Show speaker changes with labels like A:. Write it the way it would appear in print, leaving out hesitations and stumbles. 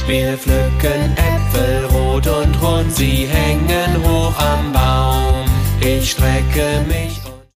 A: Wir pflücken Äpfel rot und rund, sie hängen hoch am Baum. Ich strecke mich